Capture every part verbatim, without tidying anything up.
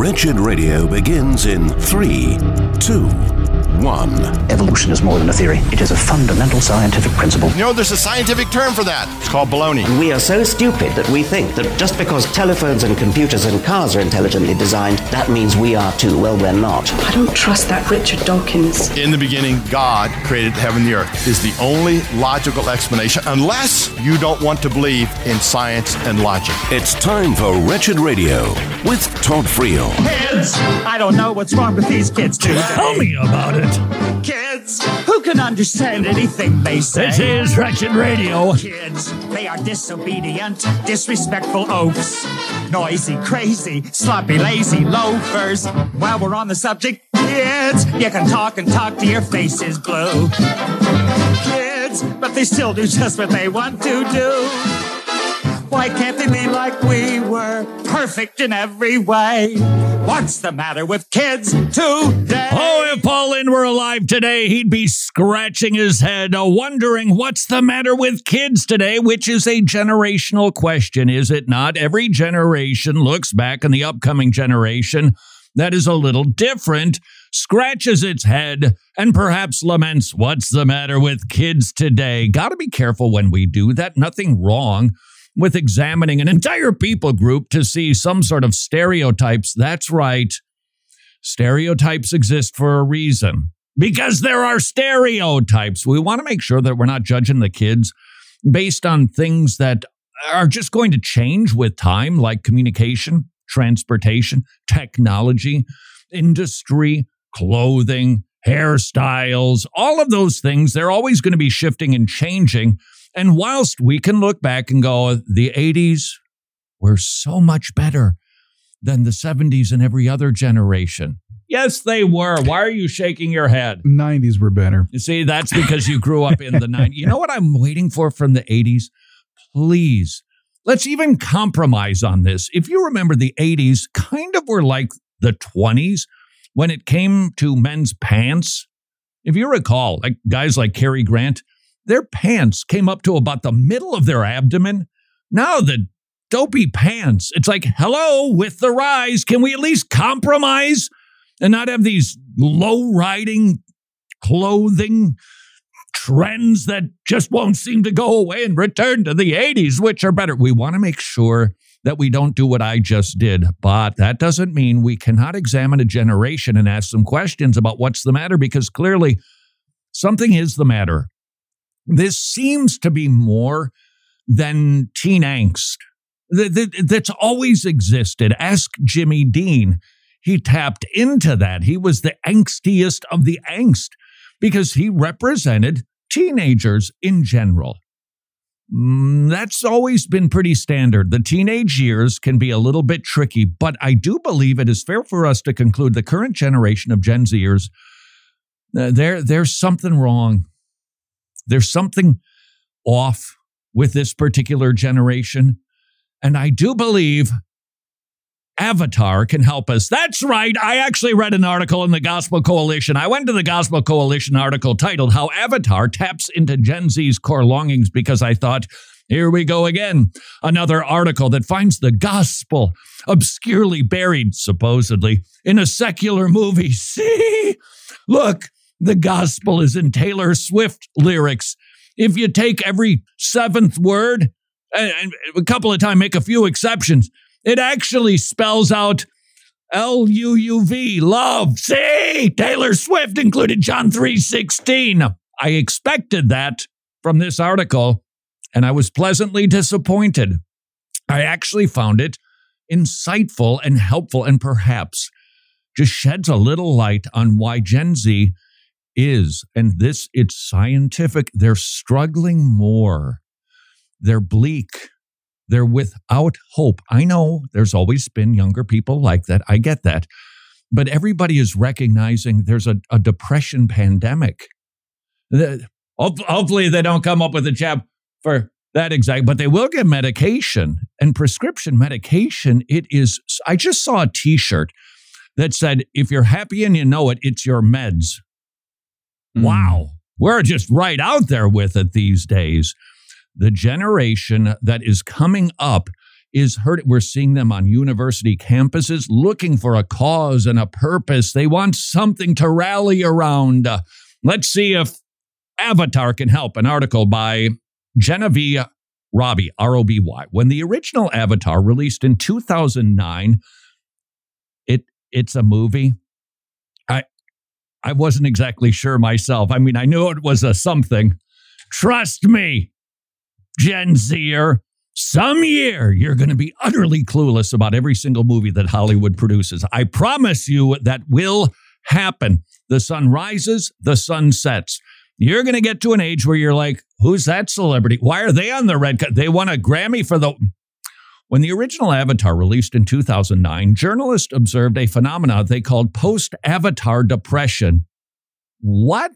Wretched Radio begins in three, two, one. Evolution is more than a theory. It is a fundamental scientific principle. You know, there's a scientific term for that. It's called baloney. We are so stupid that we think that just because telephones and computers and cars are intelligently designed, that means we are too. Well, we're not. I don't trust that Richard Dawkins. In the beginning, God created heaven and the earth is the only logical explanation, unless you don't want to believe in science and logic. It's time for Wretched Radio with Todd Friel. Kids, I don't know what's wrong with these kids today. Tell me about it. Kids, who can understand anything they say? This is Wretched Radio. Kids, they are disobedient, disrespectful oafs. Noisy, crazy, sloppy, lazy loafers. While we're on the subject, kids, you can talk and talk till your face is blue. Kids, but they still do just what they want to do. Why can't they be like we were, perfect in every way? What's the matter with kids today? Oh, if Paul Lynde were alive today, he'd be scratching his head, uh, wondering what's the matter with kids today, which is a generational question, is it not? Every generation looks back on the upcoming generation that is a little different, scratches its head, and perhaps laments, what's the matter with kids today? Gotta be careful when we do that. Nothing wrong with examining an entire people group to see some sort of stereotypes. That's right. Stereotypes exist for a reason. Because there are stereotypes. We want to make sure that we're not judging the kids based on things that are just going to change with time, like communication, transportation, technology, industry, clothing, hairstyles, all of those things. They're always going to be shifting and changing. And whilst we can look back and go, the eighties were so much better than the seventies and every other generation. Yes, they were. Why are you shaking your head? nineties were better. You see, that's because you grew up in the nineties. You know what I'm waiting for from the eighties? Please, let's even compromise on this. If you remember, the eighties kind of were like the twenties when it came to men's pants. If you recall, like guys like Cary Grant, their pants came up to about the middle of their abdomen. Now the dopey pants, it's like, hello, with the rise, can we at least compromise and not have these low-riding clothing trends that just won't seem to go away and return to the eighties, which are better? We want to make sure that we don't do what I just did, but that doesn't mean we cannot examine a generation and ask some questions about what's the matter, because clearly something is the matter. This seems to be more than teen angst that's always existed. Ask Jimmy Dean. He tapped into that. He was the angstiest of the angst because he represented teenagers in general. That's always been pretty standard. The teenage years can be a little bit tricky, but I do believe it is fair for us to conclude the current generation of Gen Zers, uh, there, there's something wrong. There's something off with this particular generation. And I do believe Avatar can help us. That's right. I actually read an article in the Gospel Coalition. I went to the Gospel Coalition article titled How Avatar Taps into Gen Z's Core Longings, because I thought, here we go again. Another article that finds the gospel obscurely buried, supposedly, in a secular movie. See? Look. The gospel is in Taylor Swift lyrics. If you take every seventh word and a couple of times make a few exceptions, it actually spells out L U U V, love. See, Taylor Swift included John three sixteen. I expected that from this article, and I was pleasantly disappointed. I actually found it insightful and helpful, and perhaps just sheds a little light on why Gen Z is, and this, it's scientific, they're struggling more. They're bleak. They're without hope. I know there's always been younger people like that. I get that. But everybody is recognizing there's a, a depression pandemic. Hopefully they don't come up with a jab for that exact, but they will get medication, and prescription medication. It is, I just saw a t-shirt that said, if you're happy and you know it, it's your meds. Wow. We're just right out there with it these days. The generation that is coming up is hurt. We're seeing them on university campuses looking for a cause and a purpose. They want something to rally around. Uh, let's see if Avatar can help. An article by Genevieve Roby, R O B Y. When the original Avatar released in two thousand nine, it it's a movie. I I wasn't exactly sure myself. I mean, I knew it was a something. Trust me, Gen Zer, some year you're going to be utterly clueless about every single movie that Hollywood produces. I promise you that will happen. The sun rises, the sun sets. You're going to get to an age where you're like, who's that celebrity? Why are they on the red carpet? They won a Grammy for the... When the original Avatar released in two thousand nine, journalists observed a phenomenon they called post-Avatar depression. What?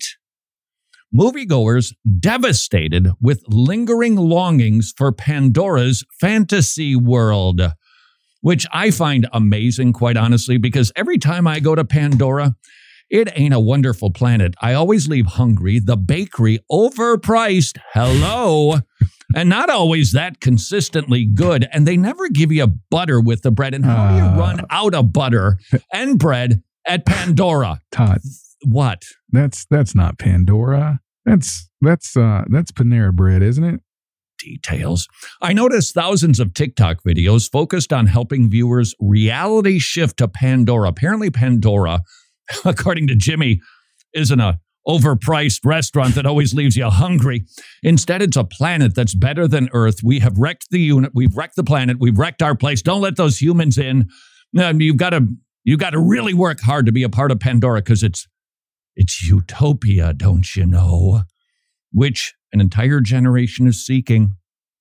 Moviegoers devastated with lingering longings for Pandora's fantasy world, which I find amazing, quite honestly, because every time I go to Pandora, it ain't a wonderful planet. I always leave hungry. The bakery overpriced. Hello. And not always that consistently good. And they never give you butter with the bread. And how do you run out of butter and bread at Pandora? Todd. What? That's that's not Pandora. That's that's uh that's Panera Bread, isn't it? Details. I noticed thousands of TikTok videos focused on helping viewers reality shift to Pandora. Apparently Pandora, according to Jimmy, isn't a overpriced restaurant that always leaves you hungry. Instead, it's a planet that's better than Earth. We have wrecked the unit. We've wrecked the planet. We've wrecked our place. Don't let those humans in. Um, you've got to you've got to really work hard to be a part of Pandora because it's it's utopia, don't you know? Which an entire generation is seeking.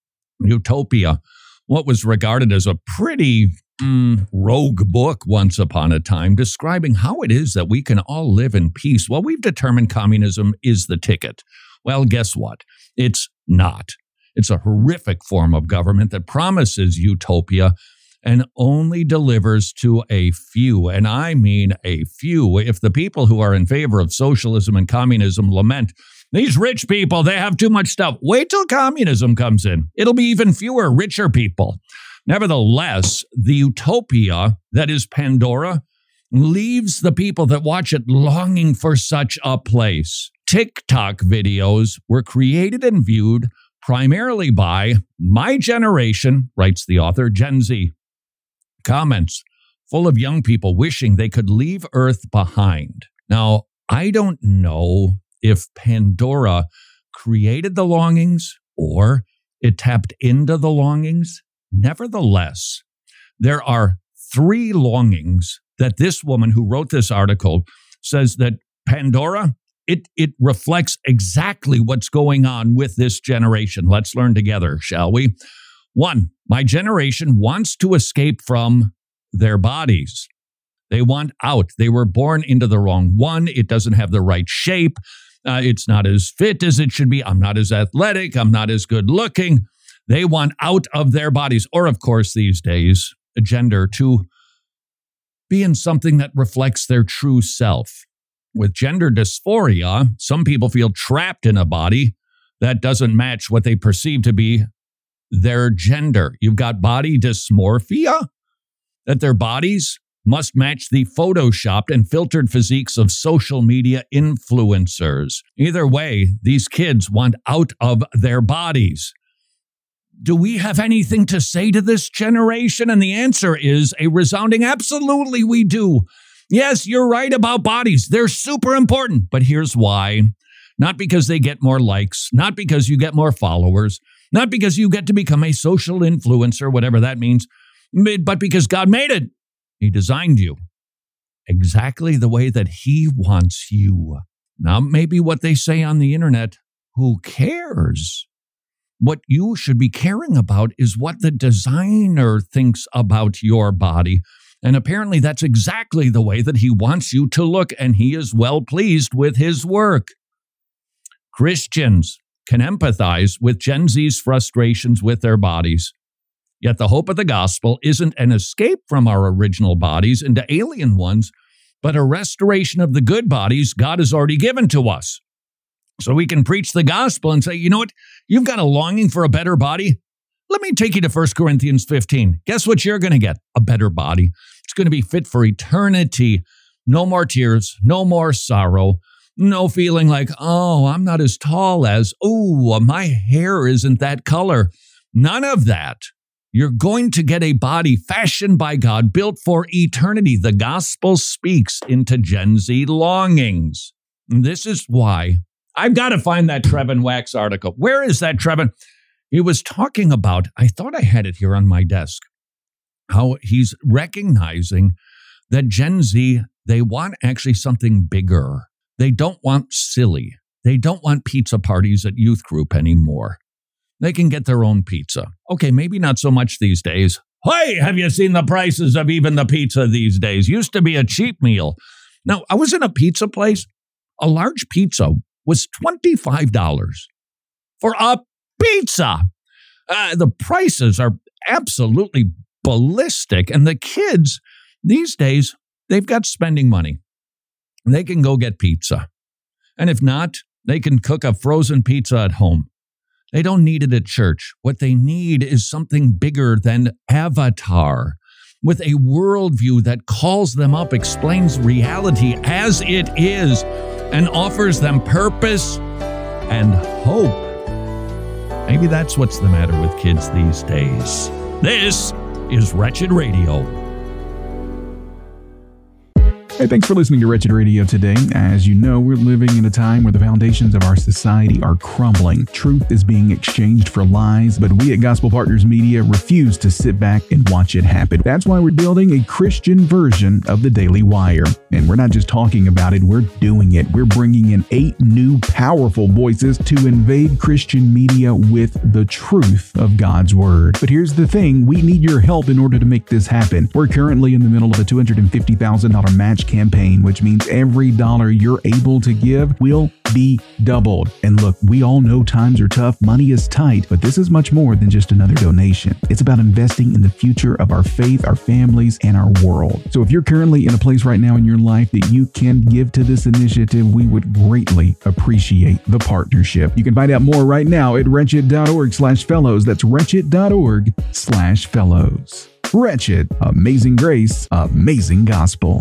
Utopia, what was regarded as a pretty Mm, rogue book once upon a time describing how it is that we can all live in peace. Well, we've determined communism is the ticket. Well, guess what? It's not. It's a horrific form of government that promises utopia and only delivers to a few. And I mean a few. If the people who are in favor of socialism and communism lament, these rich people, they have too much stuff. Wait till communism comes in. It'll be even fewer richer people. Nevertheless, the utopia that is Pandora leaves the people that watch it longing for such a place. TikTok videos were created and viewed primarily by my generation, writes the author, Gen Z. Comments full of young people wishing they could leave Earth behind. Now, I don't know if Pandora created the longings or it tapped into the longings. Nevertheless, there are three longings that this woman who wrote this article says that Pandora, it, it reflects exactly what's going on with this generation. Let's learn together, shall we? One, my generation wants to escape from their bodies. They want out. They were born into the wrong one. It doesn't have the right shape. Uh, it's not as fit as it should be. I'm not as athletic. I'm not as good looking. They want out of their bodies, or of course these days, a gender, to be in something that reflects their true self. With gender dysphoria, some people feel trapped in a body that doesn't match what they perceive to be their gender. You've got body dysmorphia, that their bodies must match the photoshopped and filtered physiques of social media influencers. Either way, these kids want out of their bodies. Do we have anything to say to this generation? And the answer is a resounding absolutely we do. Yes, you're right about bodies. They're super important. But here's why. Not because they get more likes, not because you get more followers, not because you get to become a social influencer, whatever that means, but because God made it. He designed you exactly the way that He wants you. Now, maybe what they say on the internet, who cares? What you should be caring about is what the designer thinks about your body. And apparently that's exactly the way that He wants you to look, and He is well pleased with His work. Christians can empathize with Gen Z's frustrations with their bodies. Yet the hope of the gospel isn't an escape from our original bodies into alien ones, but a restoration of the good bodies God has already given to us. So we can preach the gospel and say, you know what? You've got a longing for a better body. Let me take you to First Corinthians fifteen. Guess what you're going to get? A better body. It's going to be fit for eternity. No more tears, no more sorrow, no feeling like, oh, I'm not as tall as, oh, my hair isn't that color. None of that. You're going to get a body fashioned by God, built for eternity. The gospel speaks into Gen Z longings. And this is why I've got to find that Trevin Wax article. Where is that, Trevin? He was talking about, I thought I had it here on my desk, how he's recognizing that Gen Z, they want actually something bigger. They don't want silly. They don't want pizza parties at youth group anymore. They can get their own pizza. Okay, maybe not so much these days. Hey, have you seen the prices of even the pizza these days? Used to be a cheap meal. Now, I was in a pizza place. A large pizza was twenty-five dollars for a pizza. Uh, the prices are absolutely ballistic. And the kids these days, they've got spending money. They can go get pizza. And if not, they can cook a frozen pizza at home. They don't need it at church. What they need is something bigger than Avatar, with a worldview that calls them up, explains reality as it is, and offers them purpose and hope. Maybe that's what's the matter with kids these days. This is Wretched Radio. Hey, thanks for listening to Wretched Radio today. As you know, we're living in a time where the foundations of our society are crumbling. Truth is being exchanged for lies, but we at Gospel Partners Media refuse to sit back and watch it happen. That's why we're building a Christian version of the Daily Wire. And we're not just talking about it, we're doing it. We're bringing in eight new powerful voices to invade Christian media with the truth of God's Word. But here's the thing, we need your help in order to make this happen. We're currently in the middle of a two hundred fifty thousand dollars match campaign, which means every dollar you're able to give will be doubled. And look, we all know times are tough, money is tight, but this is much more than just another donation. It's about investing in the future of our faith, our families, and our world. So if you're currently in a place right now in your life that you can give to this initiative, we would greatly appreciate the partnership. You can find out more right now at wretched.org slash fellows. That's wretched.org slash fellows. Wretched, amazing grace, amazing gospel.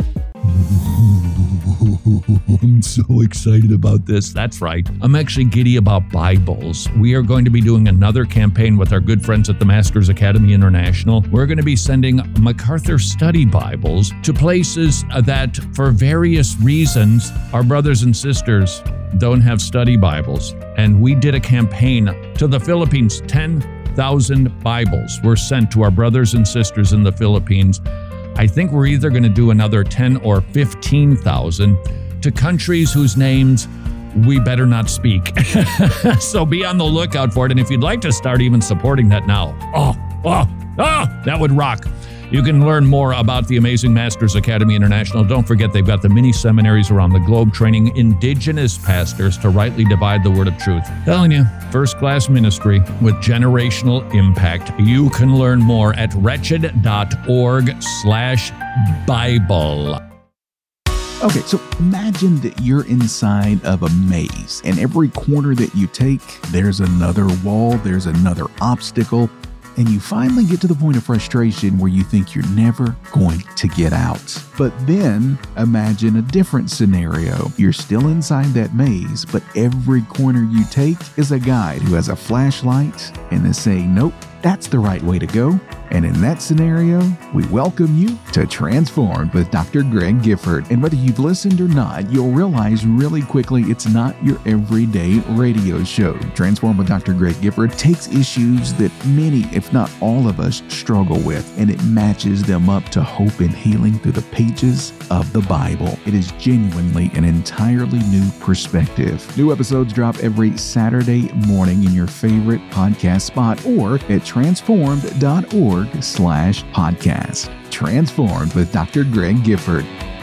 I'm so excited about this. That's right. I'm actually giddy about Bibles. We are going to be doing another campaign with our good friends at the Masters Academy International. We're going to be sending MacArthur Study Bibles to places that, for various reasons, our brothers and sisters don't have study Bibles. And we did a campaign to the Philippines. ten thousand Bibles were sent to our brothers and sisters in the Philippines. I think we're either going to do another ten or fifteen thousand to countries whose names we better not speak. So be on the lookout for it. And if you'd like to start even supporting that now, oh, oh, oh, that would rock. You can learn more about the Amazing Masters Academy International. Don't forget, they've got the mini seminaries around the globe training indigenous pastors to rightly divide the word of truth. Telling you, first-class ministry with generational impact. You can learn more at wretched.org slash Bible. Okay, so imagine that you're inside of a maze, and every corner that you take, there's another wall, there's another obstacle, and you finally get to the point of frustration where you think you're never going to get out. But then imagine a different scenario. You're still inside that maze, but every corner you take is a guide who has a flashlight and is saying, nope, that's the right way to go. And in that scenario, we welcome you to Transformed with Doctor Greg Gifford. And whether you've listened or not, you'll realize really quickly it's not your everyday radio show. Transformed with Doctor Greg Gifford takes issues that many, if not all of us, struggle with, and it matches them up to hope and healing through the pages of the Bible. It is genuinely an entirely new perspective. New episodes drop every Saturday morning in your favorite podcast spot or at transformed.org slash podcast. Transformed with Doctor Greg Gifford.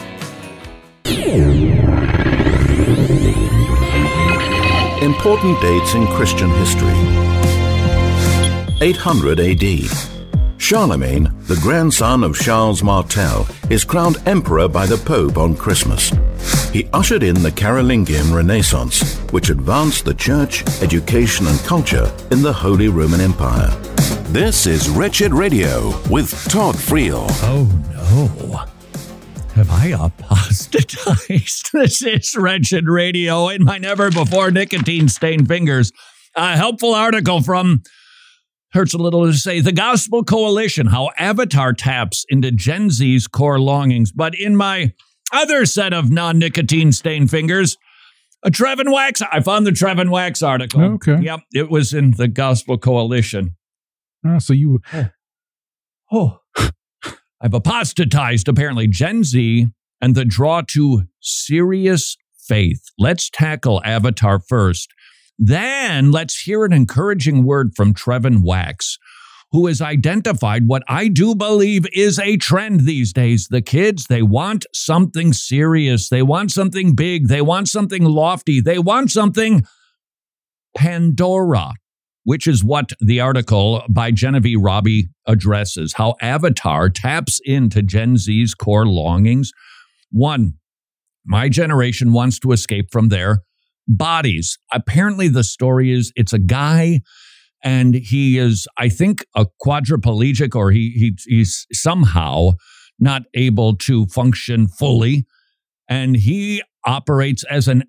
Important dates in Christian history. eight hundred A D. Charlemagne, the grandson of Charles Martel, is crowned emperor by the Pope on Christmas. He ushered in the Carolingian Renaissance, which advanced the church, education, and culture in the Holy Roman Empire. This is Wretched Radio with Todd Friel. Oh no. Have I apostatized? This is Wretched Radio in my never-before nicotine-stained fingers. A helpful article from, hurts a little to say, the Gospel Coalition, how Avatar taps into Gen Z's core longings. But in my other set of non-nicotine-stained fingers, a Trevin Wax. I found the Trevin Wax article. Okay. Yep, it was in the Gospel Coalition. Ah, so you... Oh. I've apostatized, apparently, Gen Z and the draw to serious faith. Let's tackle Avatar first. Then let's hear an encouraging word from Trevin Wax, who has identified what I do believe is a trend these days. The kids, they want something serious. They want something big. They want something lofty. They want something Pandora, which is what the article by Genevieve Robbie addresses, how Avatar taps into Gen Z's core longings. One, my generation wants to escape from their bodies. Apparently the story is it's a guy and he is, I think, a quadriplegic, or he, he he's somehow not able to function fully. And he operates as an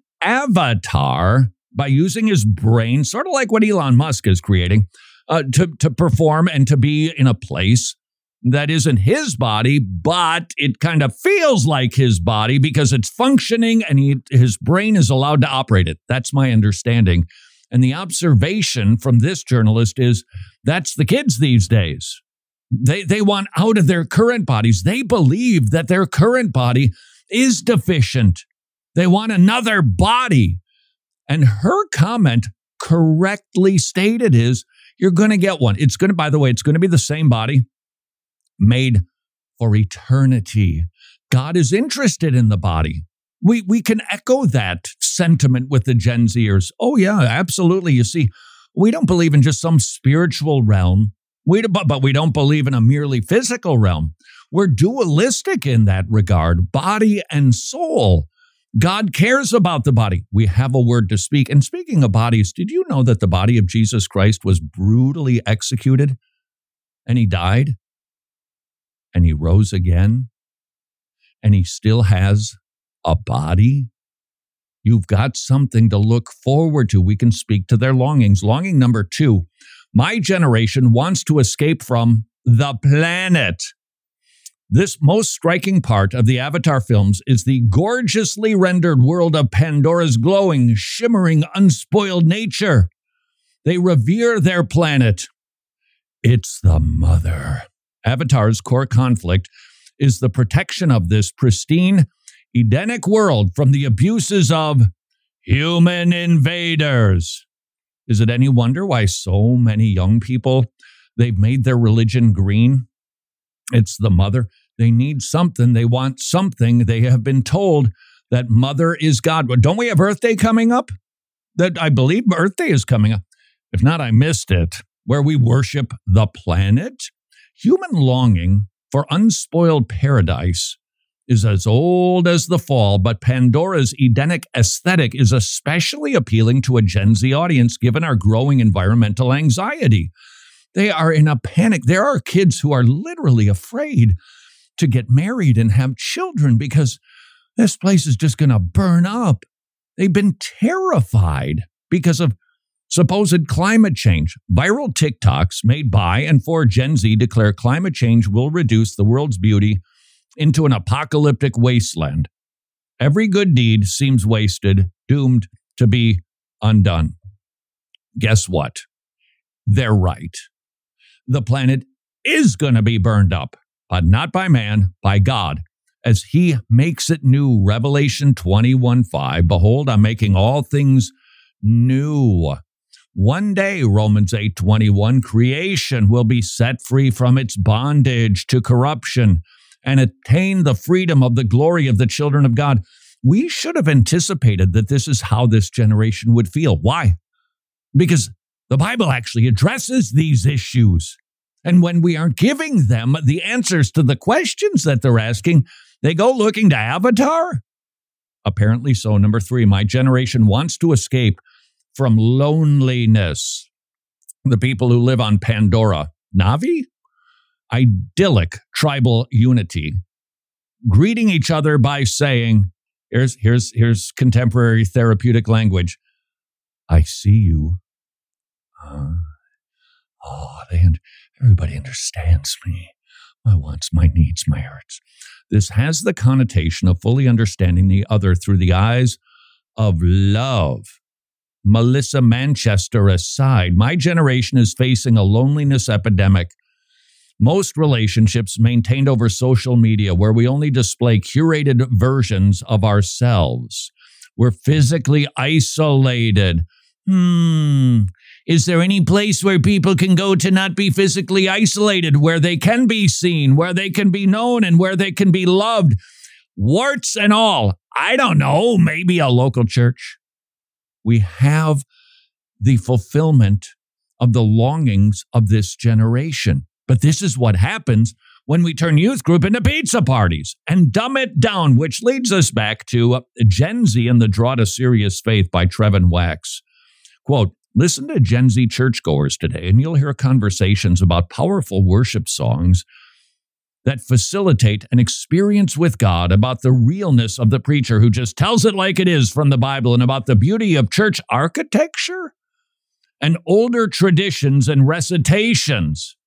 avatar by using his brain, sort of like what Elon Musk is creating, uh, to, to perform and to be in a place that isn't his body, but it kind of feels like his body because it's functioning and he, his brain is allowed to operate it. That's my understanding. And the observation from this journalist is that's the kids these days. They, they want out of their current bodies. They believe that their current body is deficient. They want another body. And her comment correctly stated is, you're going to get one. It's going to, by the way, it's going to be the same body made for eternity. God is interested in the body. We we can echo that sentiment with the Gen Zers. Oh, yeah, absolutely. You see, we don't believe in just some spiritual realm, we, but, but we don't believe in a merely physical realm. We're dualistic in that regard, body and soul. God cares about the body. We have a word to speak. And speaking of bodies, did you know that the body of Jesus Christ was brutally executed and he died and he rose again and he still has a body? You've got something to look forward to. We can speak to their longings. Longing number two, my generation wants to escape from the planet. This most striking part of the Avatar films is the gorgeously rendered world of Pandora's glowing, shimmering, unspoiled nature. They revere their planet. It's the mother. Avatar's core conflict is the protection of this pristine, Edenic world from the abuses of human invaders. Is it any wonder why so many young people, they've made their religion green? It's the mother. They need something. They want something. They have been told that mother is God. But don't we have Earth Day coming up? That I believe Earth Day is coming up. If not, I missed it. Where we worship the planet. Human longing for unspoiled paradise is as old as the fall, but Pandora's Edenic aesthetic is especially appealing to a Gen Z audience given our growing environmental anxiety. They are in a panic. There are kids who are literally afraid to get married and have children because this place is just going to burn up. They've been terrified because of supposed climate change. Viral TikToks made by and for Gen Z declare climate change will reduce the world's beauty into an apocalyptic wasteland. Every good deed seems wasted, doomed to be undone. Guess what? They're right. The planet is going to be burned up, but not by man, by God, as he makes it new. Revelation twenty-one five, behold, I'm making all things new. One day, Romans eight twenty-one, creation will be set free from its bondage to corruption and attain the freedom of the glory of the children of God. We should have anticipated that this is how this generation would feel. Why? Because the Bible actually addresses these issues. And when we aren't giving them the answers to the questions that they're asking, they go looking to Avatar? Apparently so. Number three, my generation wants to escape from loneliness. The people who live on Pandora Navi? Idyllic tribal unity, greeting each other by saying, here's, here's, here's contemporary therapeutic language. I see you. Uh, oh, they, everybody understands me. My wants, my needs, my hurts. This has the connotation of fully understanding the other through the eyes of love. Melissa Manchester aside, my generation is facing a loneliness epidemic. Most relationships maintained over social media where we only display curated versions of ourselves. We're physically isolated. Hmm. Is there any place where people can go to not be physically isolated, where they can be seen, where they can be known, and where they can be loved? Warts and all. I don't know. Maybe a local church. We have the fulfillment of the longings of this generation. But this is what happens when we turn youth group into pizza parties and dumb it down, which leads us back to Gen Z and the Draw to Serious Faith by Trevin Wax. Quote, listen to Gen Z churchgoers today, and you'll hear conversations about powerful worship songs that facilitate an experience with God, about the realness of the preacher who just tells it like it is from the Bible, and about the beauty of church architecture and older traditions and recitations.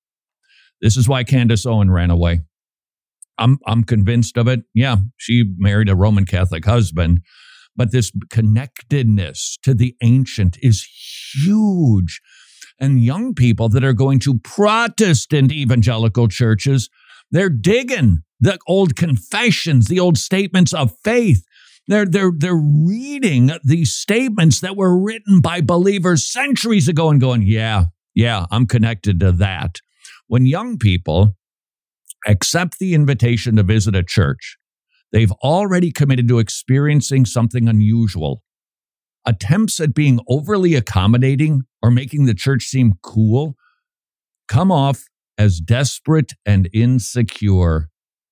This is why Candace Owen ran away. I'm I'm convinced of it. Yeah, she married a Roman Catholic husband, but this connectedness to the ancient is huge. And young people that are going to Protestant evangelical churches, they're digging the old confessions, the old statements of faith. They're, they're, they're reading these statements that were written by believers centuries ago and going, yeah, yeah, I'm connected to that. When young people accept the invitation to visit a church, they've already committed to experiencing something unusual. Attempts at being overly accommodating or making the church seem cool come off as desperate and insecure.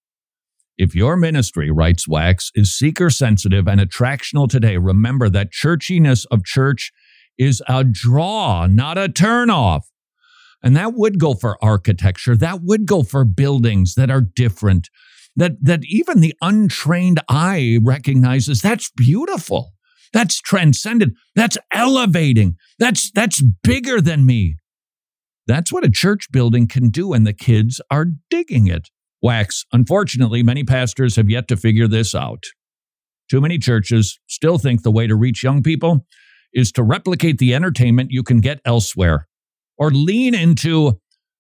If your ministry, writes Wax, is seeker-sensitive and attractional today, remember that churchiness of church is a draw, not a turnoff. And that would go for architecture. That would go for buildings that are different, that, that even the untrained eye recognizes that's beautiful. That's transcendent. That's elevating. That's, that's bigger than me. That's what a church building can do, and the kids are digging it. Wax, unfortunately, many pastors have yet to figure this out. Too many churches still think the way to reach young people is to replicate the entertainment you can get elsewhere, or lean into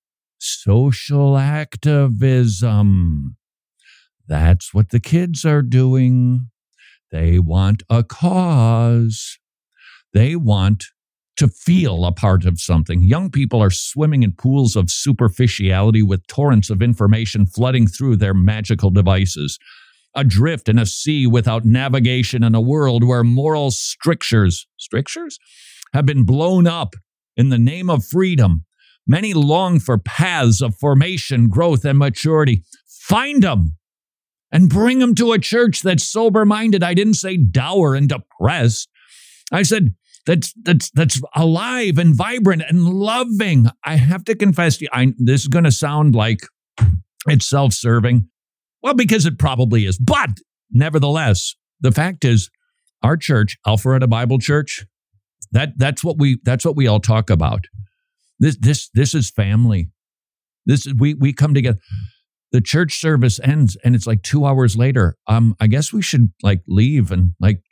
social activism. That's what the kids are doing. They want a cause. They want to feel a part of something. Young people are swimming in pools of superficiality with torrents of information flooding through their magical devices. Adrift in a sea without navigation, in a world where moral strictures, strictures have been blown up in the name of freedom. Many long for paths of formation, growth, and maturity. Find them and bring them to a church that's sober-minded. I didn't say dour and depressed. I said that's that's that's alive and vibrant and loving. I have to confess to you, I, this is going to sound like it's self-serving. Well, because it probably is. But nevertheless, the fact is, our church, Alpharetta Bible Church, that that's what we that's what we all talk about. This this this is family. This is we we come together. The church service ends and it's like two hours later. Um, I guess we should like leave and like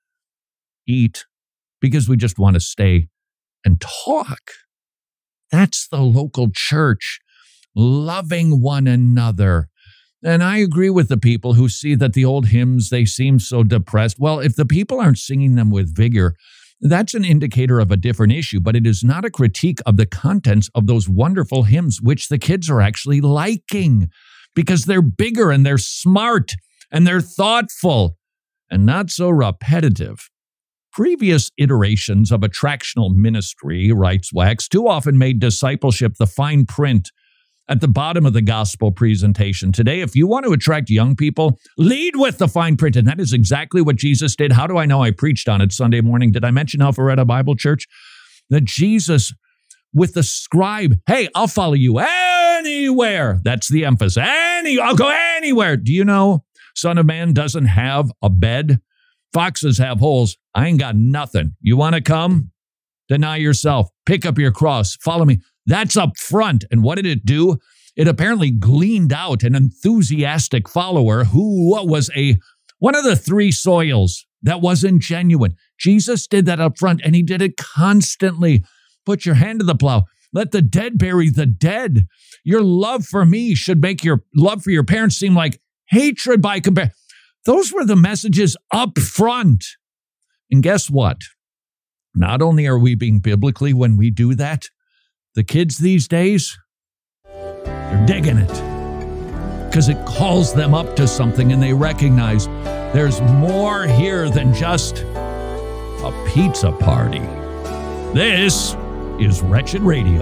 eat because we just want to stay and talk. That's the local church, loving one another. And I agree with the people who see that the old hymns, they seem so depressed. Well, if the people aren't singing them with vigor, that's an indicator of a different issue, but it is not a critique of the contents of those wonderful hymns, which the kids are actually liking because they're bigger and they're smart and they're thoughtful and not so repetitive. Previous iterations of attractional ministry, writes Wax, too often made discipleship the fine print at the bottom of the gospel presentation. Today, if you want to attract young people, lead with the fine print. And that is exactly what Jesus did. How do I know? I preached on it Sunday morning. Did I mention Alpharetta Bible Church? That Jesus with the scribe. Hey, I'll follow you anywhere. That's the emphasis. Any, I'll go anywhere. Do you know Son of Man doesn't have a bed? Foxes have holes. I ain't got nothing. You want to come? Deny yourself. Pick up your cross. Follow me. That's up front. And what did it do? It apparently gleaned out an enthusiastic follower who was a one of the three soils that wasn't genuine. Jesus did that up front, and he did it constantly. Put your hand to the plow. Let the dead bury the dead. Your love for me should make your love for your parents seem like hatred by comparison. Those were the messages up front. And guess what? Not only are we being biblically when we do that, the kids these days, they're digging it because it calls them up to something and they recognize there's more here than just a pizza party. This is Wretched Radio.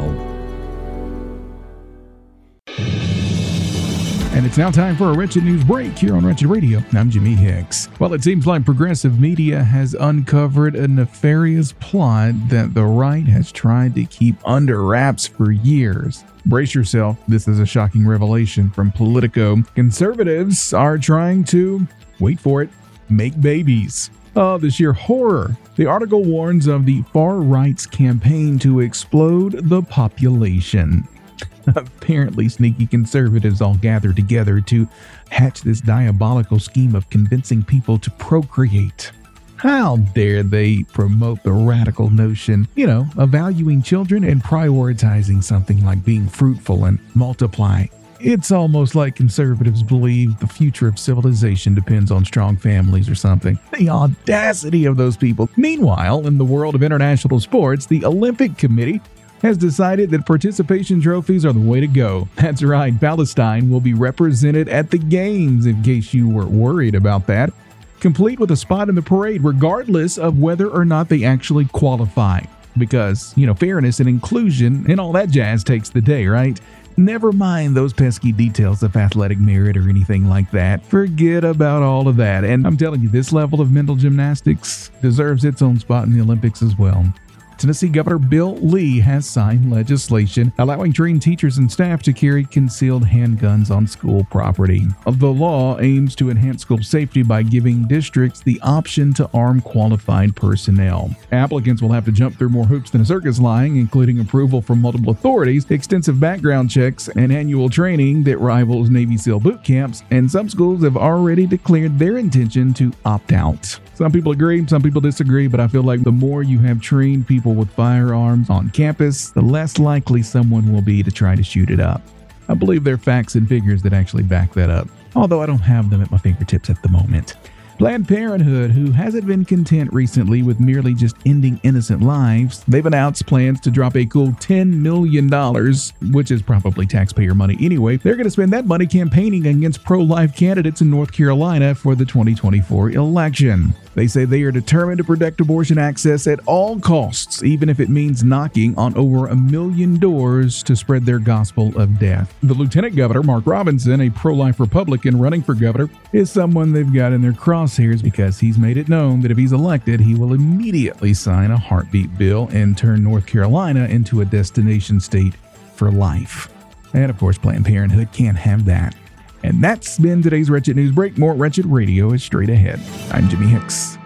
And it's now time for a Wretched News break here on Wretched Radio. I'm Jimmy Hicks. Well, it seems like progressive media has uncovered a nefarious plot that the right has tried to keep under wraps for years. Brace yourself, this is a shocking revelation from Politico. Conservatives are trying to, wait for it, make babies. Oh, the sheer horror. The article warns of the far-right's campaign to explode the population. Apparently, sneaky conservatives all gathered together to hatch this diabolical scheme of convincing people to procreate. How dare they promote the radical notion, you know, of valuing children and prioritizing something like being fruitful and multiplying. It's almost like conservatives believe the future of civilization depends on strong families or something. The audacity of those people. Meanwhile, in the world of international sports, the Olympic Committee has decided that participation trophies are the way to go. That's right, Palestine will be represented at the Games, in case you were worried about that, complete with a spot in the parade, regardless of whether or not they actually qualify. Because, you know, fairness and inclusion and all that jazz takes the day, right? Never mind those pesky details of athletic merit or anything like that. Forget about all of that. And I'm telling you, this level of mental gymnastics deserves its own spot in the Olympics as well. Tennessee Governor Bill Lee has signed legislation allowing trained teachers and staff to carry concealed handguns on school property. The law aims to enhance school safety by giving districts the option to arm qualified personnel. Applicants will have to jump through more hoops than a circus line, including approval from multiple authorities, extensive background checks, and annual training that rivals Navy SEAL boot camps, and some schools have already declared their intention to opt out. Some people agree, some people disagree, but I feel like the more you have trained people with firearms on campus, the less likely someone will be to try to shoot it up. I believe there are facts and figures that actually back that up, although I don't have them at my fingertips at the moment. Planned Parenthood, who hasn't been content recently with merely just ending innocent lives, they've announced plans to drop a cool ten million dollars, which is probably taxpayer money anyway. They're going to spend that money campaigning against pro-life candidates in North Carolina for the twenty twenty-four election. They say they are determined to protect abortion access at all costs, even if it means knocking on over a million doors to spread their gospel of death. The Lieutenant Governor, Mark Robinson, a pro-life Republican running for governor, is someone they've got in their crosshairs because he's made it known that if he's elected, he will immediately sign a heartbeat bill and turn North Carolina into a destination state for life. And of course, Planned Parenthood can't have that. And that's been today's Wretched News Break. More Wretched Radio is straight ahead. I'm Jimmy Hicks.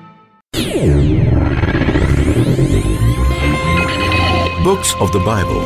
Books of the Bible.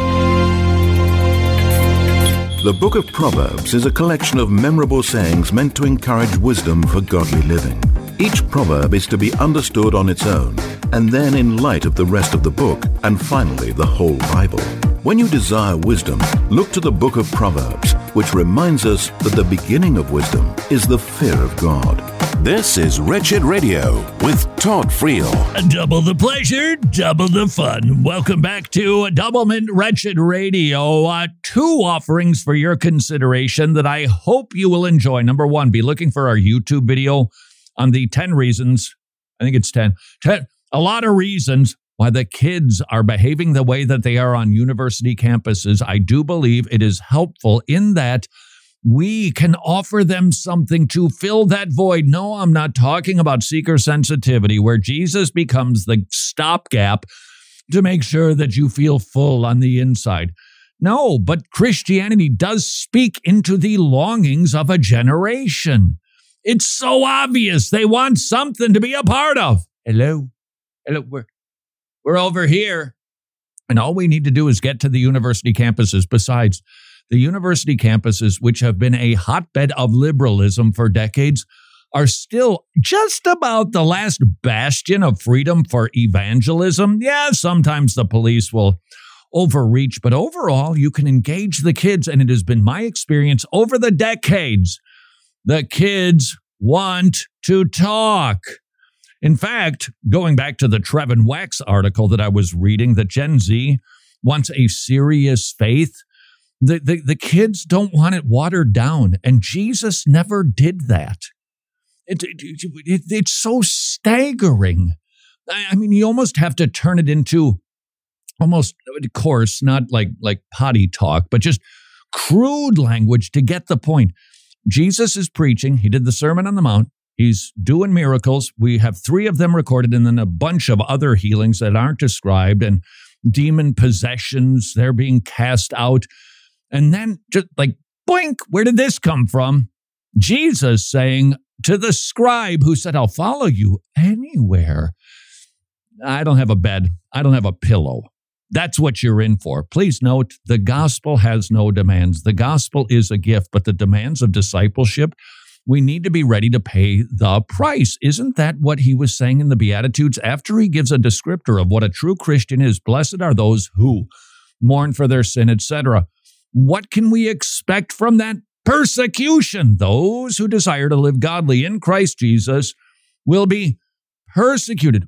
The Book of Proverbs is a collection of memorable sayings meant to encourage wisdom for godly living. Each proverb is to be understood on its own, and then in light of the rest of the book, and finally the whole Bible. When you desire wisdom, look to the Book of Proverbs, which reminds us that the beginning of wisdom is the fear of God. This is Wretched Radio with Todd Friel. Double the pleasure, double the fun. Welcome back to Doublemint Wretched Radio. Uh, two offerings for your consideration that I hope you will enjoy. Number one, be looking for our YouTube video on the ten reasons, I think it's ten, ten a lot of reasons why the kids are behaving the way that they are on university campuses. I do believe it is helpful in that we can offer them something to fill that void. No, I'm not talking about seeker sensitivity, where Jesus becomes the stopgap to make sure that you feel full on the inside. No, but Christianity does speak into the longings of a generation. It's so obvious. They want something to be a part of. Hello? Hello, we're, we're over here. And all we need to do is get to the university campuses. Besides, the university campuses, which have been a hotbed of liberalism for decades, are still just about the last bastion of freedom for evangelism. Yeah, sometimes the police will overreach, but overall, you can engage the kids, and it has been my experience over the decades. The kids want to talk. In fact, going back to the Trevin Wax article that I was reading, that Gen Z wants a serious faith, the, the, the kids don't want it watered down, and Jesus never did that. It, it, it, it's so staggering. I mean, you almost have to turn it into almost, of course, not like, like potty talk, but just crude language to get the point. Jesus is preaching. He did the Sermon on the Mount. He's doing miracles. We have three of them recorded, and then a bunch of other healings that aren't described, and demon possessions, they're being cast out. And then just like, boink, where did this come from? Jesus saying to the scribe who said, I'll follow you anywhere. I don't have a bed. I don't have a pillow. That's what you're in for. Please note, the gospel has no demands. The gospel is a gift, but the demands of discipleship, we need to be ready to pay the price. Isn't that what he was saying in the Beatitudes? After he gives a descriptor of what a true Christian is, blessed are those who mourn for their sin, et cetera. What can we expect from that? Persecution. Those who desire to live godly in Christ Jesus will be persecuted.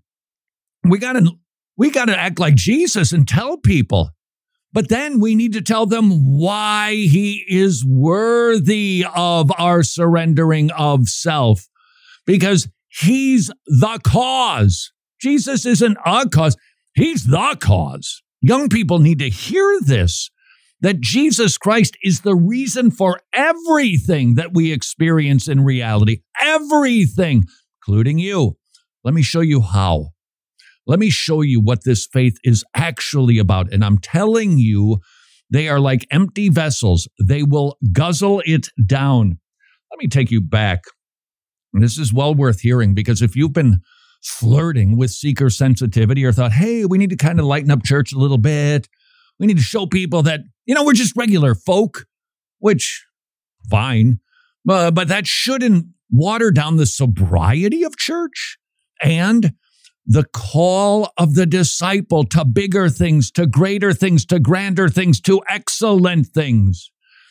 We got to we got to act like Jesus and tell people. But then we need to tell them why he is worthy of our surrendering of self, because he's the cause. Jesus isn't a cause. He's the cause. Young people need to hear this, that Jesus Christ is the reason for everything that we experience in reality. Everything, including you. Let me show you how. Let me show you what this faith is actually about. And I'm telling you, they are like empty vessels. They will guzzle it down. Let me take you back. And this is well worth hearing, because if you've been flirting with seeker sensitivity or thought, hey, we need to kind of lighten up church a little bit. We need to show people that, you know, we're just regular folk, which, fine. Uh, but that shouldn't water down the sobriety of church and the call of the disciple to bigger things, to greater things, to grander things, to excellent things.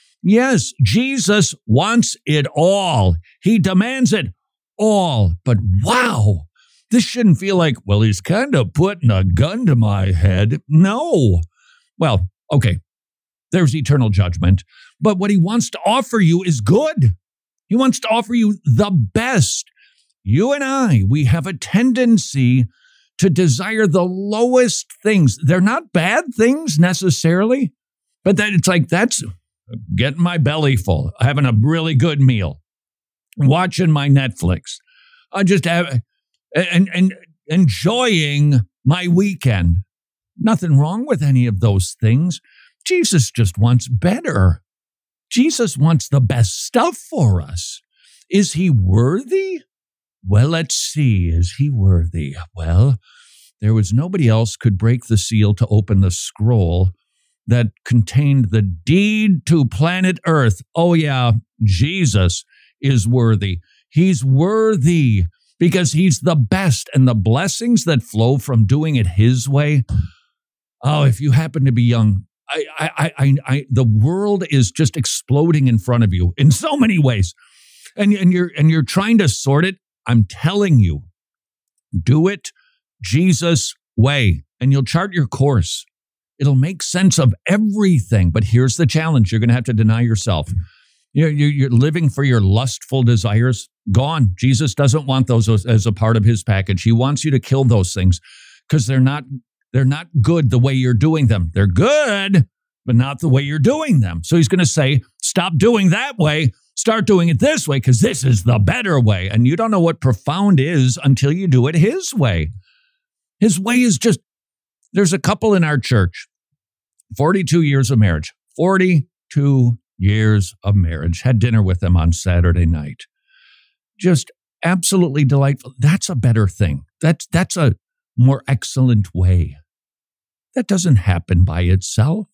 Yes, Jesus wants it all. He demands it all. But wow, this shouldn't feel like, well, he's kind of putting a gun to my head. No. Well, okay, there's eternal judgment. But what he wants to offer you is good. He wants to offer you the best. You and I, we have a tendency to desire the lowest things. They're not bad things necessarily, but that it's like, that's getting my belly full, having a really good meal, watching my Netflix, I just have, and, and enjoying my weekend. Nothing wrong with any of those things. Jesus just wants better. Jesus wants the best stuff for us. Is he worthy? Well, let's see. Is he worthy? Well, there was nobody else could break the seal to open the scroll that contained the deed to planet Earth. Oh, yeah, Jesus is worthy. He's worthy because he's the best, and the blessings that flow from doing it his way. Oh, if you happen to be young, I, I, I, I, the world is just exploding in front of you in so many ways, and and you're and you're trying to sort it. I'm telling you, do it Jesus' way, and you'll chart your course. It'll make sense of everything. But here's the challenge: you're going to have to deny yourself. You're, you're living for your lustful desires. Gone. Jesus doesn't want those as a part of his package. He wants you to kill those things because they're not. They're not good the way you're doing them. They're good, but not the way you're doing them. So he's going to say, stop doing that way. Start doing it this way because this is the better way. And you don't know what profound is until you do it his way. His way is just, There's a couple in our church, forty-two years of marriage, forty-two years of marriage. Had dinner with them on Saturday night. Just absolutely delightful. That's a better thing. That's, that's a more excellent way. That doesn't happen by itself.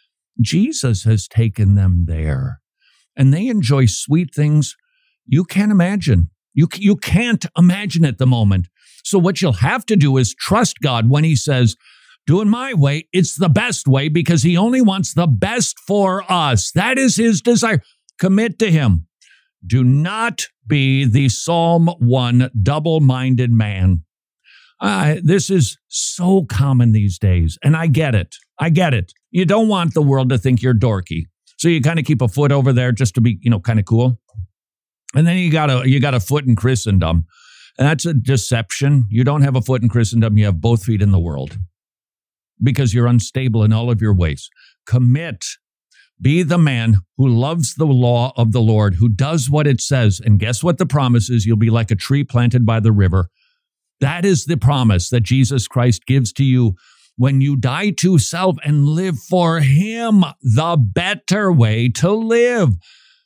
Jesus has taken them there, and they enjoy sweet things you can't imagine. You, you can't imagine at the moment. So what you'll have to do is trust God when he says, do it my way. It's the best way because he only wants the best for us. That is his desire. Commit to him. Do not be the Psalm one double-minded man. Uh, this is so common these days, and I get it. I get it. You don't want the world to think you're dorky, so you kind of keep a foot over there just to be, you know, kind of cool. And then you got a you got a foot in Christendom, and that's a deception. You don't have a foot in Christendom; you have both feet in the world, because you're unstable in all of your ways. Commit. Be the man who loves the law of the Lord, who does what it says, and guess what the promise is? You'll be like a tree planted by the river. That is the promise that Jesus Christ gives to you when you die to self and live for him, the better way to live.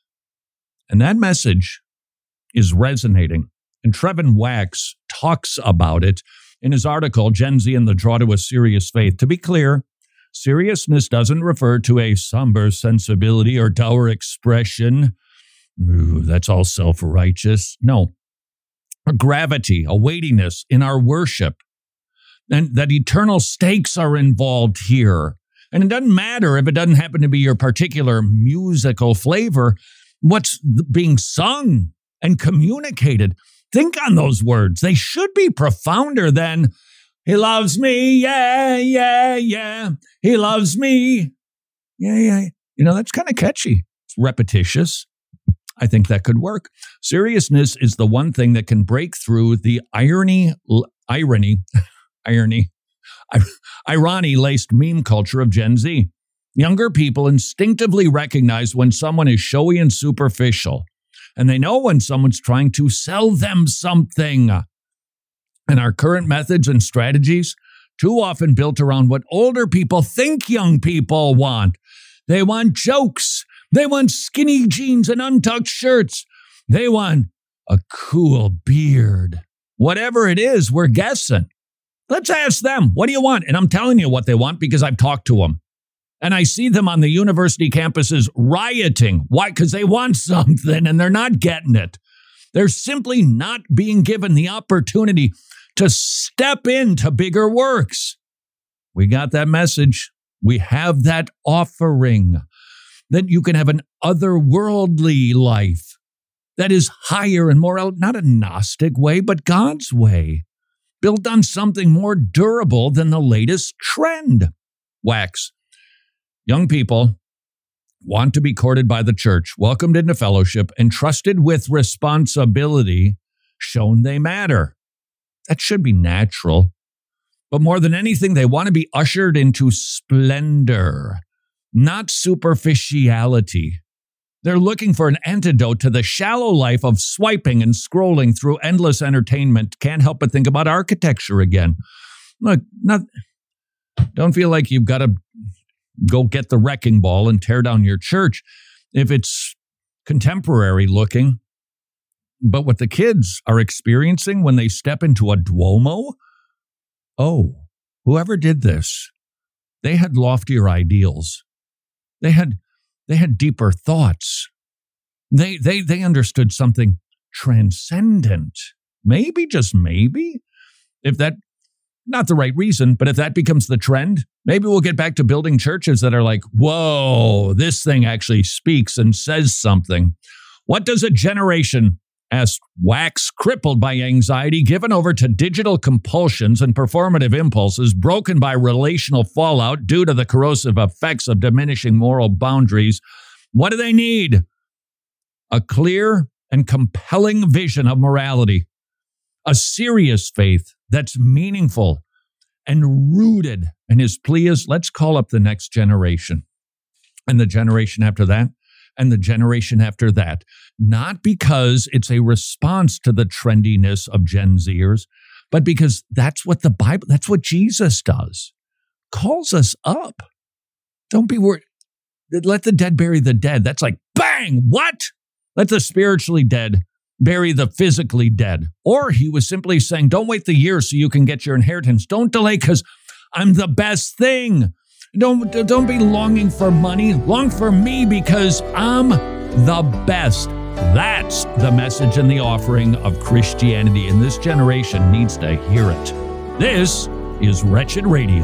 And that message is resonating. And Trevin Wax talks about it in his article, Gen Z and the Draw to a Serious Faith. To be clear, seriousness doesn't refer to a somber sensibility or dour expression. Ooh, that's all self-righteous. No. A gravity, a weightiness in our worship, and that eternal stakes are involved here. And it doesn't matter if it doesn't happen to be your particular musical flavor, what's being sung and communicated. Think on those words. They should be profounder than, he loves me, yeah, yeah, yeah. He loves me, yeah, yeah. You know, that's kind of catchy. It's repetitious. I think that could work. Seriousness is the one thing that can break through the irony, irony, irony, irony-laced meme culture of Gen Z. Younger people instinctively recognize when someone is showy and superficial, and they know when someone's trying to sell them something. And our current methods and strategies, too often built around what older people think young people want. They want jokes. They want skinny jeans and untucked shirts. They want a cool beard. Whatever it is, we're guessing. Let's ask them, what do you want? And I'm telling you what they want because I've talked to them. And I see them on the university campuses rioting. Why? Because they want something and they're not getting it. They're simply not being given the opportunity to step into bigger works. We got that message. We have that offering. That you can have an otherworldly life that is higher and more, not a Gnostic way, but God's way, built on something more durable than the latest trend. Wax. Young people want to be courted by the church, welcomed into fellowship, and trusted with responsibility, shown they matter. That should be natural. But more than anything, they want to be ushered into splendor. Not superficiality. They're looking for an antidote to the shallow life of swiping and scrolling through endless entertainment. Can't help but think about architecture again. Look, not, don't feel like you've got to go get the wrecking ball and tear down your church if it's contemporary looking. But what the kids are experiencing when they step into a Duomo, oh, whoever did this, they had loftier ideals. They had they had deeper thoughts. They they they understood something transcendent. Maybe, just maybe, if that, not the right reason, but if that becomes the trend, maybe we'll get back to building churches that are like, whoa, this thing actually speaks and says something. What does a generation, asked Wax, crippled by anxiety, given over to digital compulsions and performative impulses, broken by relational fallout due to the corrosive effects of diminishing moral boundaries, what do they need? A clear and compelling vision of morality, a serious faith that's meaningful and rooted. And his plea is, let's call up the next generation and the generation after that. And the generation after that, not because it's a response to the trendiness of Gen Zers, but because that's what the Bible, that's what Jesus does. calls us up. Don't be worried. Let the dead bury the dead. That's like, bang, what? Let the spiritually dead bury the physically dead. Or he was simply saying, don't wait the year so you can get your inheritance. Don't delay because I'm the best thing. Don't, don't be longing for money. Long for me because I'm the best. That's the message and the offering of Christianity, and this generation needs to hear it. This is Wretched Radio.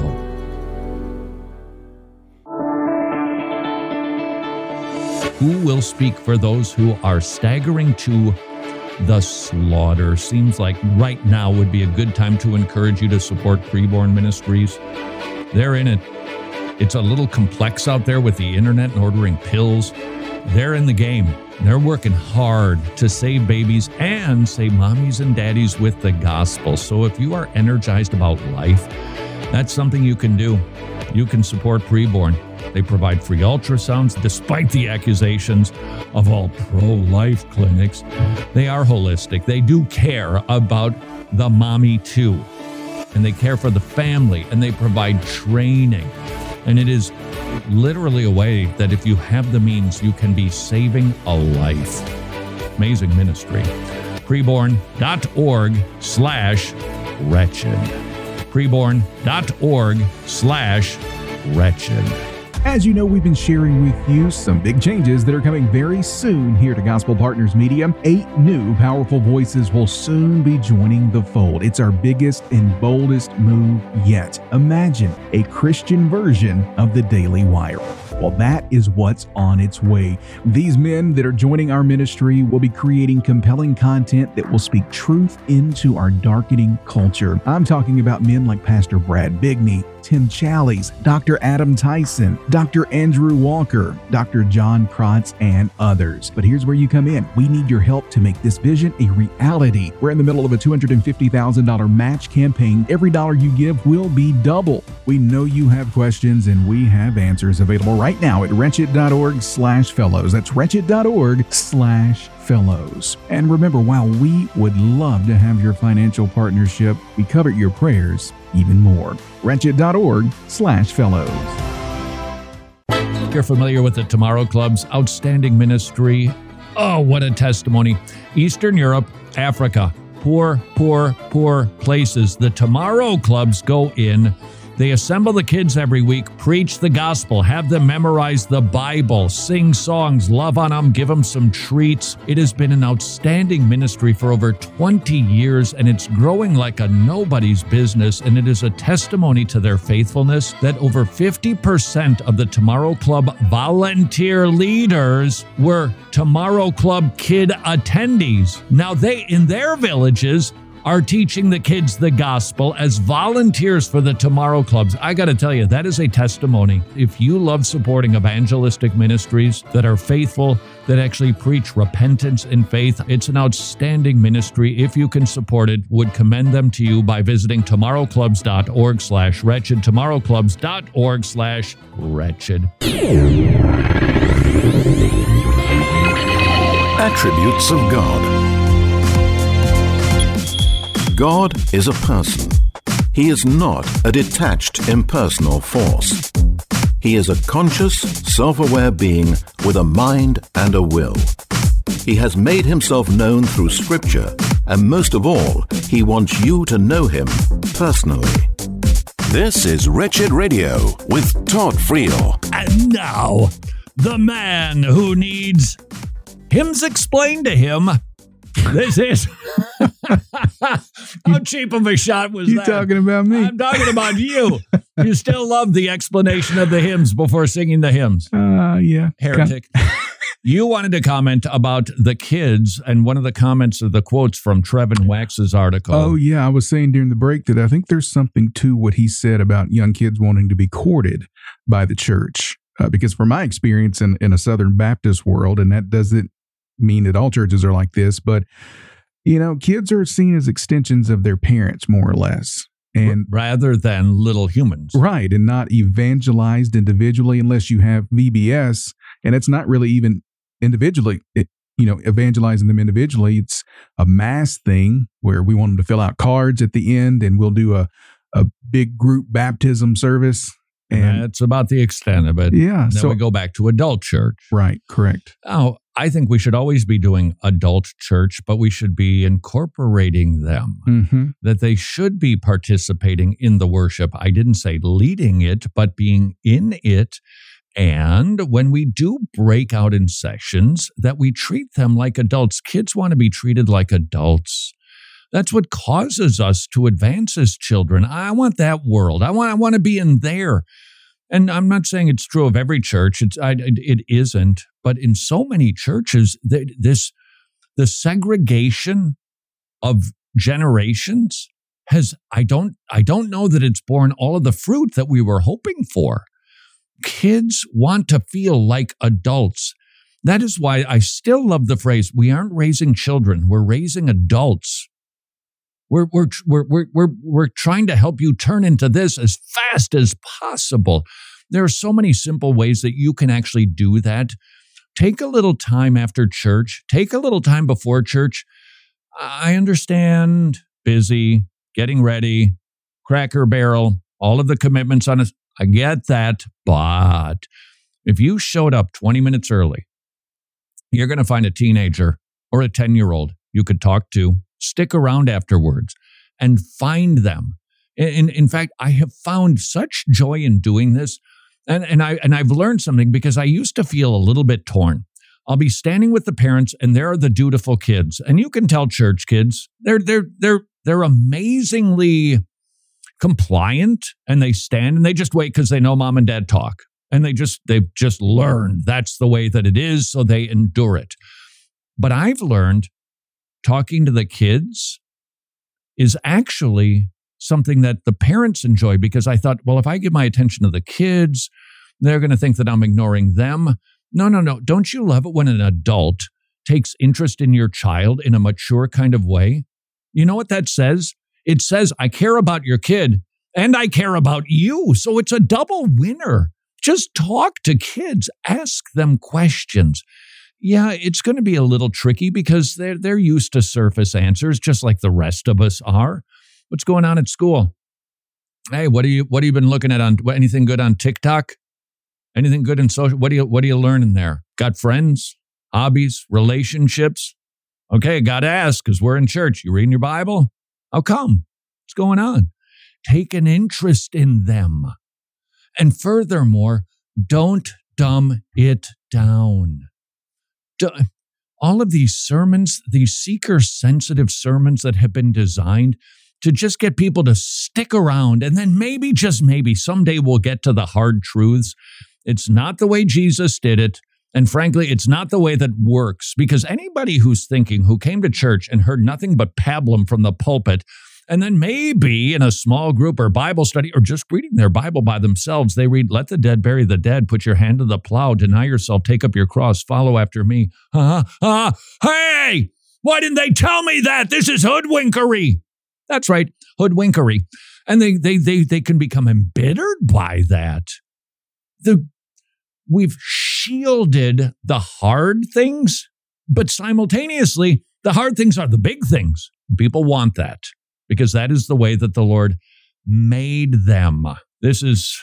Who will speak for those who are staggering to the slaughter? Seems like right now would be a good time to encourage you to support Preborn Ministries. They're in it. It's a little complex out there with the internet and ordering pills. They're in the game. They're working hard to save babies and save mommies and daddies with the gospel. So if you are energized about life, that's something you can do. You can support Preborn. They provide free ultrasounds despite the accusations of all pro-life clinics. They are holistic. They do care about the mommy too. And they care for the family, and they provide training. And it is literally a way that if you have the means, you can be saving a life. Amazing ministry. Preborn.org slash wretched. Preborn.org slash wretched. As you know, we've been sharing with you some big changes that are coming very soon here to Gospel Partners Media. Eight new powerful voices will soon be joining the fold. It's our biggest and boldest move yet. Imagine a Christian version of the Daily Wire. Well, that is what's on its way. These men that are joining our ministry will be creating compelling content that will speak truth into our darkening culture. I'm talking about men like Pastor Brad Bigney, Tim Challies, Doctor Adam Tyson, Doctor Andrew Walker, Doctor John Krotz, and others. But here's where you come in. We need your help to make this vision a reality. We're in the middle of a two hundred fifty thousand dollars match campaign. Every dollar you give will be double. We know you have questions, and we have answers available right now at wretched.org slash fellows. That's wretched.org slash fellows. And remember, while we would love to have your financial partnership, we covet your prayers even more. Wretched.org slash fellows. You're familiar with the Tomorrow Club's outstanding ministry. Oh, what a testimony. Eastern Europe, Africa, poor, poor, poor places. The Tomorrow Clubs go in. They assemble the kids every week, preach the gospel, have them memorize the Bible, sing songs, love on them, give them some treats. It has been an outstanding ministry for over twenty years, and it's growing like a nobody's business, and it is a testimony to their faithfulness that over fifty percent of the Tomorrow Club volunteer leaders were Tomorrow Club kid attendees. Now they, in their villages, are teaching the kids the gospel as volunteers for the Tomorrow Clubs. I got to tell you, that is a testimony. If you love supporting evangelistic ministries that are faithful, that actually preach repentance and faith, it's an outstanding ministry. If you can support it, would commend them to you by visiting tomorrowclubs.org slash wretched, tomorrowclubs.org slash wretched. Attributes of God. God is a person. He is not a detached, impersonal force. He is a conscious, self-aware being with a mind and a will. He has made himself known through Scripture, and most of all, he wants you to know him personally. This is Wretched Radio with Todd Friel. And now, the man who needs hymns explained to him. This is... How cheap of a shot was you that? You talking about me? I'm talking about you. You still love the explanation of the hymns before singing the hymns. Uh, yeah. Heretic. You wanted to comment about the kids, and one of the comments of the quotes from Trevin Wax's article. Oh, yeah. I was saying during the break that I think there's something to what he said about young kids wanting to be courted by the church. Uh, because from my experience in, in a Southern Baptist world, and that doesn't mean that all churches are like this, but, you know, kids are seen as extensions of their parents, more or less. And rather than little humans. Right. And not evangelized individually unless you have V B S. And it's not really even individually, it, you know, evangelizing them individually. It's a mass thing where we want them to fill out cards at the end, and we'll do a, a big group baptism service. And that's about the extent of it. Yeah. Then so we go back to adult church. Right. Correct. Now, I think we should always be doing adult church, but we should be incorporating them, Mm-hmm. that they should be participating in the worship. I didn't say leading it, but being in it. And when we do break out in sessions, that we treat them like adults. Kids want to be treated like adults. That's what causes us to advance as children. I want that world. I want, I want to be in there. And I'm not saying it's true of every church. It's, I, it isn't. But in so many churches, this the segregation of generations has, I don't, I don't know that it's borne all of the fruit that we were hoping for. Kids want to feel like adults. That is why I still love the phrase, we aren't raising children, we're raising adults. We're, we're, we're, we're, we're, we're trying to help you turn into this as fast as possible. There are so many simple ways that you can actually do that. Take a little time after church. Take a little time before church. I understand, busy, getting ready, Cracker Barrel, all of the commitments on us. I get that. But if you showed up twenty minutes early, you're going to find a teenager or a ten-year-old you could talk to. Stick around afterwards and find them. In, in fact, I have found such joy in doing this. And, and, I, and I've learned something because I used to feel a little bit torn. I'll be standing with the parents and there are the dutiful kids. And you can tell church kids, they're, they're, they're, they're amazingly compliant and they stand and they just wait because they know mom and dad talk. And they just, they've just learned that's the way that it is. So they endure it. But I've learned talking to the kids is actually something that the parents enjoy because I thought, well, if I give my attention to the kids, they're going to think that I'm ignoring them. No, no, no. Don't you love it when an adult takes interest in your child in a mature kind of way? You know what that says? It says, I care about your kid and I care about you. So it's a double winner. Just talk to kids. Ask them questions. Yeah, it's going to be a little tricky because they're, they're used to surface answers, just like the rest of us are. What's going on at school? Hey, what are you what have you been looking at on anything good on TikTok? Anything good in social? What do you what are you learning there? Got friends, hobbies, relationships? Okay, got to ask because we're in church. You reading your Bible? How come? What's going on? Take an interest in them. And furthermore, don't dumb it down. All of these sermons, these seeker-sensitive sermons that have been designed to just get people to stick around, and then maybe, just maybe, someday we'll get to the hard truths. It's not the way Jesus did it, and frankly, it's not the way that works, because anybody who's thinking, who came to church and heard nothing but pablum from the pulpit, and then maybe in a small group or Bible study or just reading their Bible by themselves, they read, let the dead bury the dead, put your hand to the plow, deny yourself, take up your cross, follow after me. Uh, uh, hey, why didn't they tell me that? This is hoodwinkery. That's right, hoodwinkery. And they they they they can become embittered by that. The We've shielded the hard things, but simultaneously, the hard things are the big things. People want that. Because that is the way that the Lord made them. This is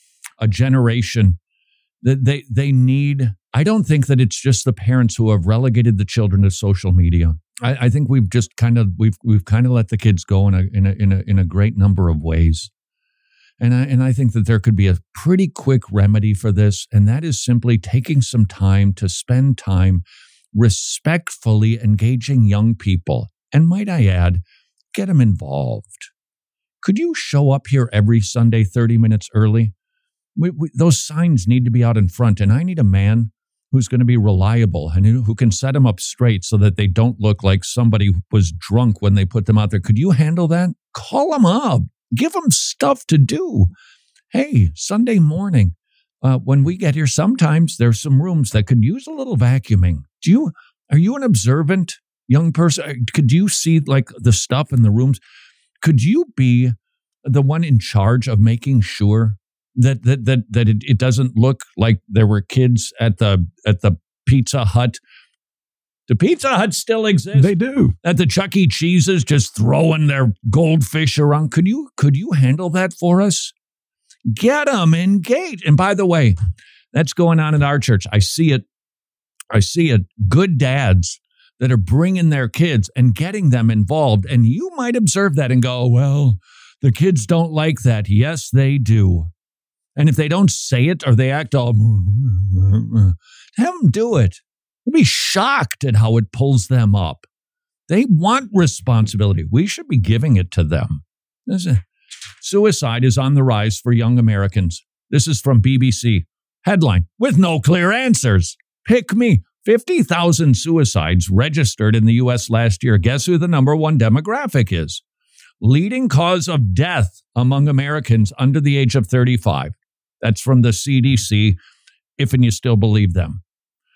a generation that they they need. I don't think that it's just the parents who have relegated the children to social media. I, I think we've just kind of we've we've kind of let the kids go in a in a in a in a great number of ways. And I and I think that there could be a pretty quick remedy for this, and that is simply taking some time to spend time respectfully engaging young people. And might I add, get them involved. Could you show up here every Sunday thirty minutes early? We, we, those signs need to be out in front, and I need a man who's going to be reliable and who, who can set them up straight so that they don't look like somebody was drunk when they put them out there. Could you handle that? Call them up. Give them stuff to do. Hey, Sunday morning, uh, when we get here, sometimes there's some rooms that could use a little vacuuming. Do you? Are you an observant young person? Could you see like the stuff in the rooms? Could you be the one in charge of making sure that that that that it, it doesn't look like there were kids at the at the Pizza Hut Do Pizza Hut still exist? They do. At the Chuck E. Cheese's, just throwing their goldfish around. Could you could you handle that for us? Get them engaged. And by the way, that's going on in our church. I see it. I see it. Good dads that are bringing their kids and getting them involved. And you might observe that and go, well, the kids don't like that. Yes, they do. And if they don't say it or they act all, have them do it. They'll be shocked at how it pulls them up. They want responsibility. We should be giving it to them. Suicide is on the rise for young Americans. This is from B B C. Headline, with no clear answers. Pick me. fifty thousand suicides registered in the U S last year. Guess who the number one demographic is? Leading cause of death among Americans under the age of thirty-five. That's from the C D C, if and you still believe them.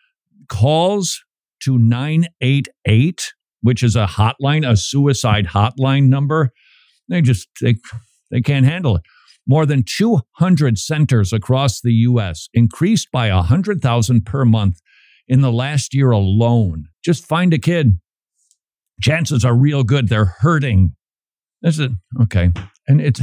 Calls to nine eight eight, which is a hotline, a suicide hotline number. They just, they, they can't handle it. More than two hundred centers across the U S increased by one hundred thousand per month in the last year alone. Just find a kid. Chances are real good they're hurting. That's it. Okay. And it's,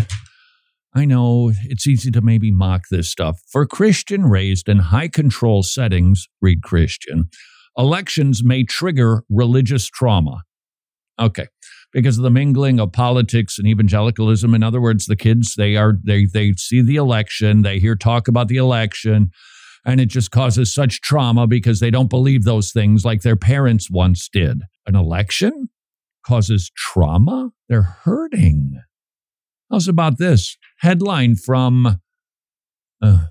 I know it's easy to maybe mock this stuff. For Christian raised in high control settings, read Christian, elections may trigger religious trauma. Okay. Because of the mingling of politics and evangelicalism. In other words, the kids, they are, they, they see the election, they hear talk about the election, and it just causes such trauma because they don't believe those things like their parents once did. An election causes trauma? They're hurting. How's about this? Headline from uh,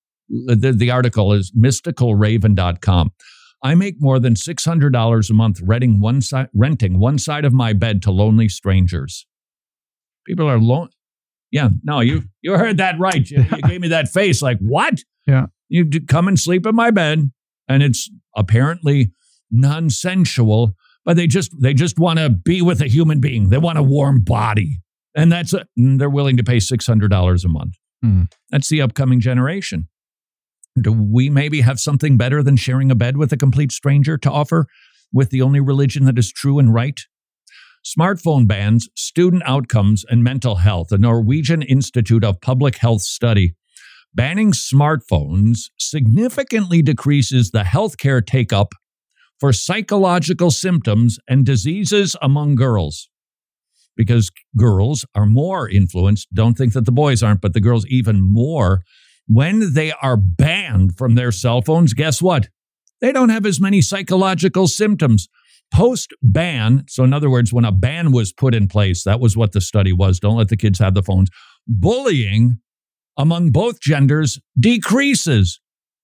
the, the article is mystical raven dot com. I make more than six hundred dollars a month renting one, si- renting one side of my bed to lonely strangers. People are lonely. Yeah, no, you, you heard that right. You, you gave me that face like, what? Yeah. You d- come and sleep in my bed, and it's apparently non-sensual, but they just they just want to be with a human being. They want a warm body. And that's a, and they're willing to pay six hundred dollars a month. Mm. That's the upcoming generation. Do we maybe have something better than sharing a bed with a complete stranger to offer with the only religion that is true and right? Smartphone bans, student outcomes, and mental health. The Norwegian Institute of Public Health study. Banning smartphones significantly decreases the healthcare take-up for psychological symptoms and diseases among girls. Because girls are more influenced. Don't think that the boys aren't, but the girls even more. When they are banned from their cell phones, guess what? They don't have as many psychological symptoms. Post-ban, so in other words, when a ban was put in place, that was what the study was. Don't let the kids have the phones. Bullying among both genders decreases.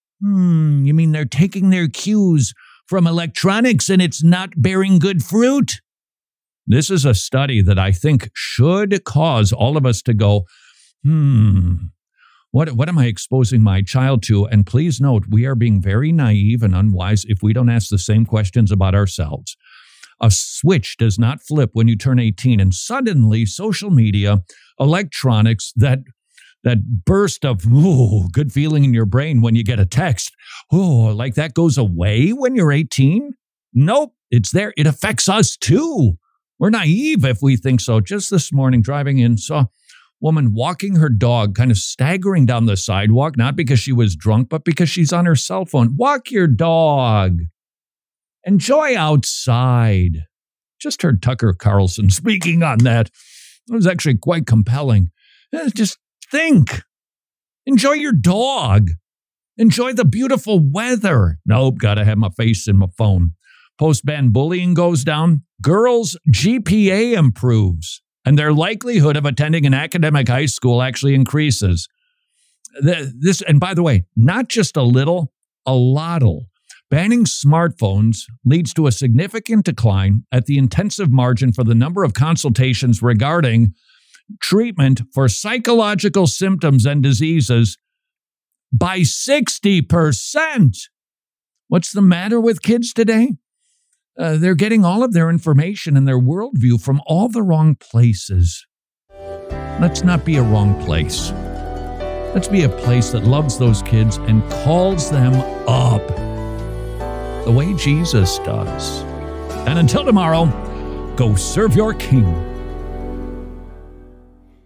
Hmm, you mean they're taking their cues from electronics and it's not bearing good fruit? This is a study that I think should cause all of us to go, hmm, what, what am I exposing my child to? And please note, we are being very naive and unwise if we don't ask the same questions about ourselves. A switch does not flip when you turn eighteen, and suddenly social media, electronics, that that burst of ooh, good feeling in your brain when you get a text, oh, like that goes away when you're eighteen? Nope, it's there. It affects us too. We're naive if we think so. Just this morning, driving in, saw a woman walking her dog, kind of staggering down the sidewalk, not because she was drunk, but because she's on her cell phone. Walk your dog. Enjoy outside. Just heard Tucker Carlson speaking on that. It was actually quite compelling. Just think. Enjoy your dog. Enjoy the beautiful weather. Nope, gotta have my face in my phone. Post-ban bullying goes down. Girls' G P A improves, and their likelihood of attending an academic high school actually increases. This, and by the way, not just a little, a lot'll. Banning smartphones leads to a significant decline at the intensive margin for the number of consultations regarding treatment for psychological symptoms and diseases by sixty percent. What's the matter with kids today? Uh, they're getting all of their information and their worldview from all the wrong places. Let's not be a wrong place. Let's be a place that loves those kids and calls them up. the way Jesus does. And until tomorrow, go serve your King.